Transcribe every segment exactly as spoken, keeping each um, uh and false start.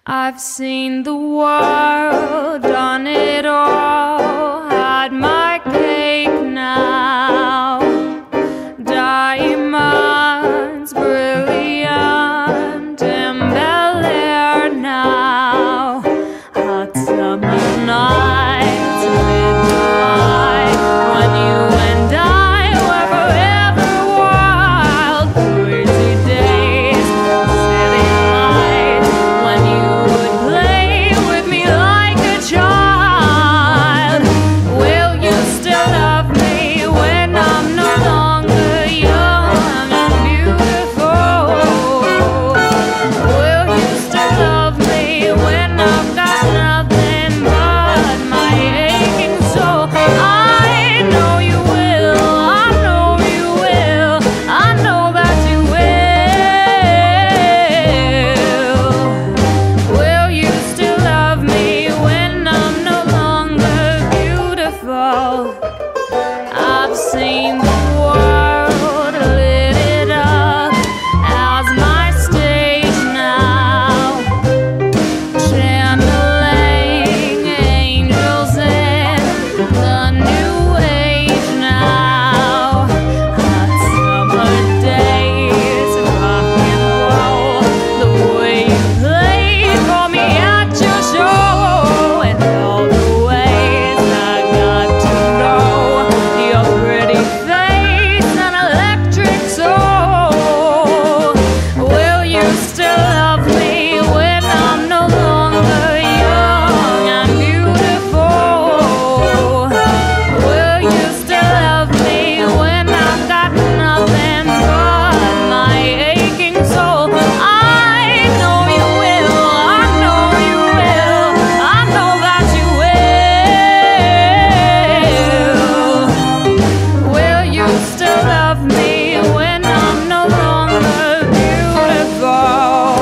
I've seen the world, done it all, had my cake now. Diamonds, brilliant, in Bel Air now. Hot summer nights, midnight, when you and I were forever wild. Crazy days, city lights, when you would play with me like a child. Will you still love me when I'm no longer young and beautiful? Will you still love me when I've got nothing but my aching soul? I know you will, I know you will, I know that you will. Will you still love me when I'm no longer beautiful? I've seen the world, lit it up as my stage now. Channeling angels in the new age now. Hot summer days, rock and roll, the way you played for me at your show, and all the ways I got to know your pretty face and electric soul. Will you still love me when I'm no longer young and beautiful? Will you still love me when I've got nothing but my aching soul? I know you will, I know you will, I know that you will. Will you still love me when I'm no longer beautiful?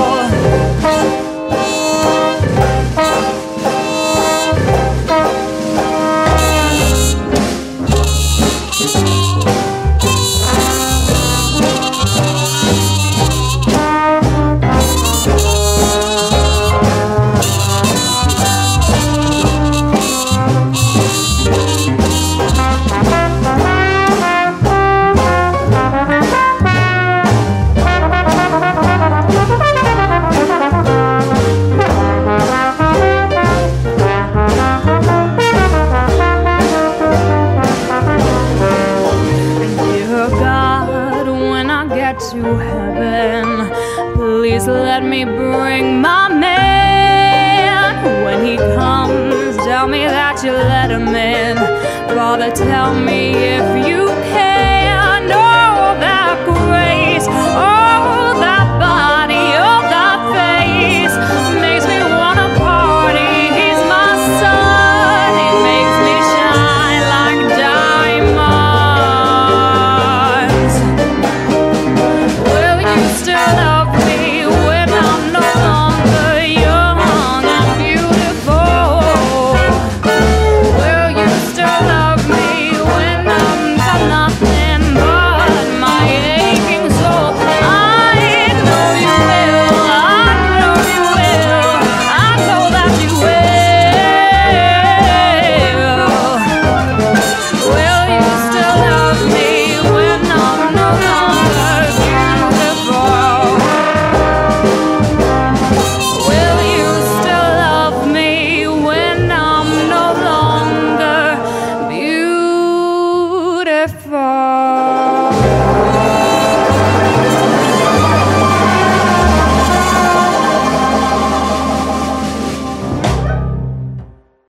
Dear God, when I get to heaven, please let me bring my man. When he comes, tell me that you let him in. Father, tell me if you